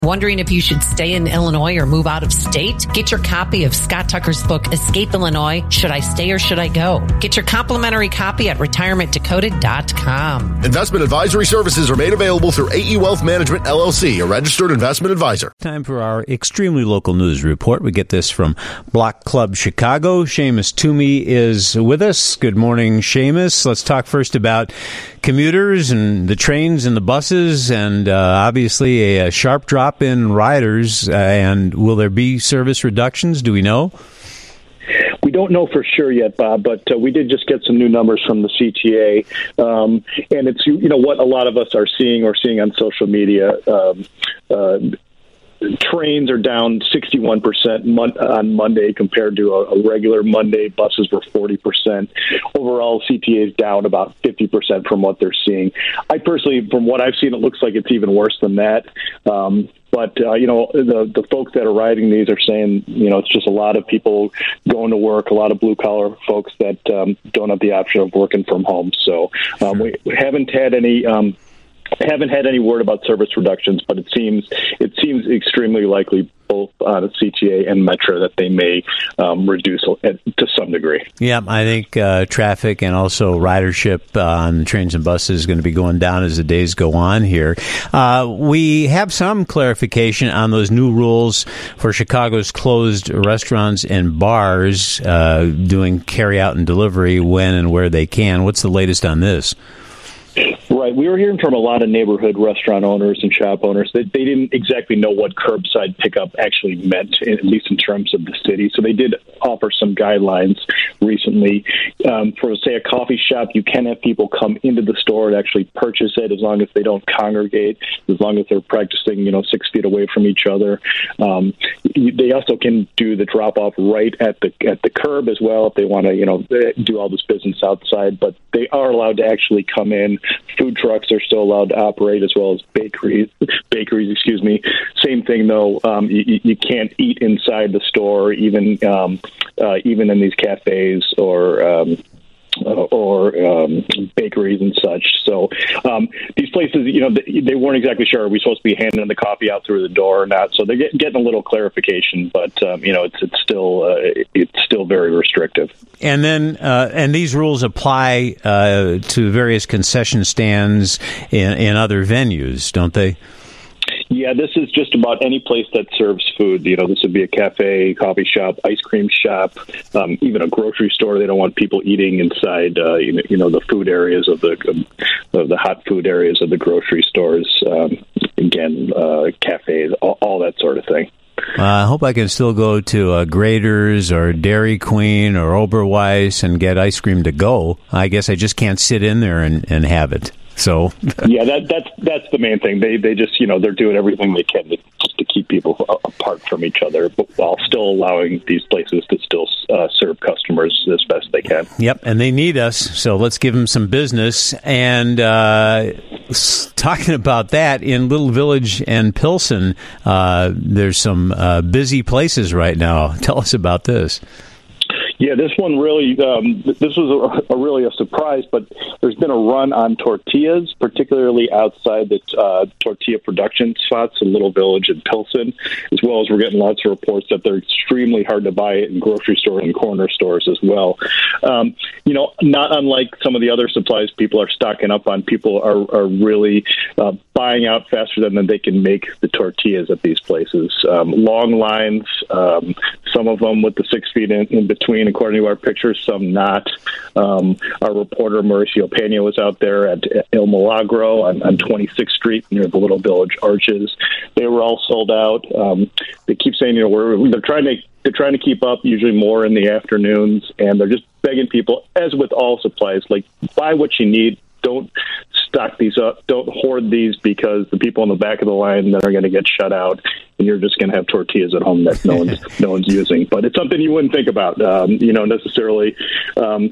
Wondering if you should stay in Illinois or move out of state? Get your copy of Scott Tucker's book, Escape Illinois, Should I Stay or Should I Go? Get your complimentary copy at retirementdecoded.com. Investment advisory services are made available through AE Wealth Management, LLC, a registered investment advisor. Time for our extremely local news report. We get this from Block Club Chicago. Seamus Toomey is with us. Good morning, Seamus. Let's talk first about commuters and the trains and the buses and obviously a sharp drop in riders. And will there be service reductions? Do we know? We don't know for sure yet, Bob, but we did just get some new numbers from the CTA. And it's, what a lot of us are seeing or seeing on social media. Trains are down 61% on Monday compared to a regular Monday. Buses were 40%. Overall, CTA is down about 50% from what they're seeing. I personally, from what I've seen, it looks like it's even worse than that. But the folks that are riding these are saying, it's just a lot of people going to work, a lot of blue-collar folks that don't have the option of working from home. So we haven't had any word about service reductions, but it seems extremely likely both on CTA and Metro that they may reduce to some degree. Yeah, I think traffic and also ridership on trains and buses is going to be going down as the days go on here. We have some clarification on those new rules for Chicago's closed restaurants and bars doing carry-out and delivery when and where they can. What's the latest on this? Right. We were hearing from a lot of neighborhood restaurant owners and shop owners that they didn't exactly know what curbside pickup actually meant, at least in terms of the city. So they did offer some guidelines recently. For, say, a coffee shop, you can have people come into the store and actually purchase it as long as they don't congregate, as long as they're practicing, 6 feet away from each other. They also can do the drop-off right at the curb as well if they want to, do all this business outside. But they are allowed to actually come in. Food trucks are still allowed to operate, as well as bakeries. Same thing, though. You can't eat inside the store, even in these cafes or bakeries and such. So these places, they weren't exactly sure. Are we supposed to be handing the coffee out through the door or not? So they're getting a little clarification, but it's still very restrictive. And then and these rules apply to various concession stands in other venues, don't they? Yeah, this is just about any place that serves food. This would be a cafe, coffee shop, ice cream shop, even a grocery store. They don't want people eating inside, the food areas of the hot food areas of the grocery stores. Cafes, all that sort of thing. I hope I can still go to Grader's or Dairy Queen or Oberweis and get ice cream to go. I guess I just can't sit in there and have it. So yeah, that's the main thing. They just they're doing everything they can to keep people apart from each other, but while still allowing these places to still serve customers as best they can. Yep, and they need us, so let's give them some business. And talking about that, in Little Village and Pilsen, there's some busy places right now. Tell us about this. Yeah, this one really, this was really a surprise, but there's been a run on tortillas, particularly outside the tortilla production spots in Little Village and Pilsen, as well as we're getting lots of reports that they're extremely hard to buy in grocery stores and corner stores as well. Not unlike some of the other supplies people are stocking up on, people are really buying out faster than they can make the tortillas at these places. Long lines, some of them with the 6 feet in between, according to our pictures, some not. Our reporter, Mauricio Pena, was out there at El Milagro on 26th Street near the Little Village Arches. They were all sold out. They keep saying, they're trying to keep up, usually more in the afternoons, and they're just begging people, as with all supplies, like, buy what you need. Don't stock these up. Don't hoard these, because the people in the back of the line that are going to get shut out, and you're just going to have tortillas at home that no one's using. But it's something you wouldn't think about, necessarily, that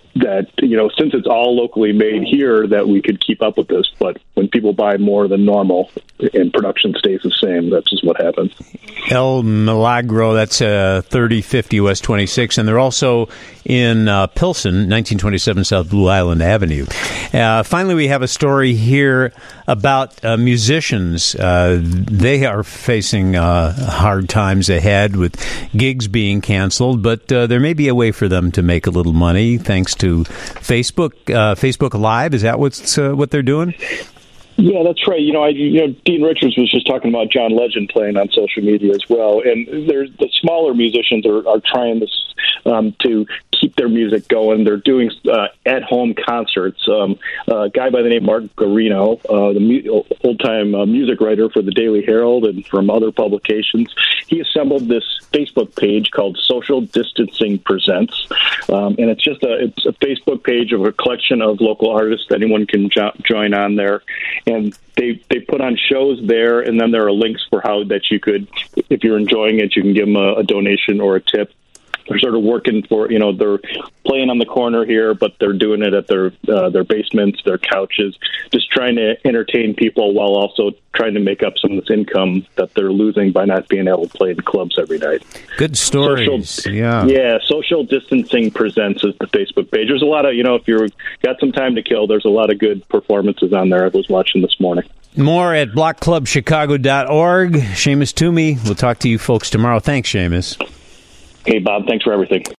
that, since it's all locally made here, that we could keep up with this. But when people buy more than normal and production stays the same, that's just what happens. El Milagro, that's 3050 West 26, and they're also in Pilsen, 1927 South Blue Island Avenue. Finally, we have a story here about musicians. They are facing hard times ahead with gigs being canceled, but there may be a way for them to make a little money thanks to Facebook Live. Is that what they're doing? Yeah, that's right. Dean Richards was just talking about John Legend playing on social media as well, and there's the smaller musicians are trying this to keep their music going. They're doing at-home concerts. A guy by the name of Mark Garino, the old-time music writer for the Daily Herald and from other publications, he assembled this Facebook page called Social Distancing Presents, and it's a Facebook page of a collection of local artists. Anyone can join on there. And they put on shows there, and then there are links for how that you could, if you're enjoying it, you can give them a donation or a tip. They're sort of working for, they're playing on the corner here, but they're doing it at their basements, their couches, just trying to entertain people while also trying to make up some of this income that they're losing by not being able to play in clubs every night. Good stories. Yeah, Social Distancing Presents is the Facebook page. There's a lot of, if you've got some time to kill, there's a lot of good performances on there. I was watching this morning. More at blockclubchicago.org. Seamus Toomey. We'll talk to you folks tomorrow. Thanks, Seamus. Hey, Bob, thanks for everything.